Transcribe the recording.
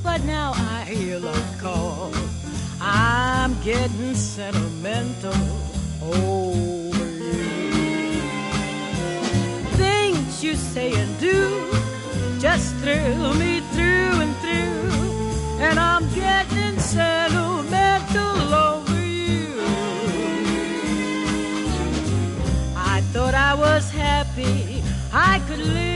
but now I hear love call. I'm getting sentimental over you. Things you say and do just thrill me through and through, and I'm getting sentimental over you. I thought I was happy, I could live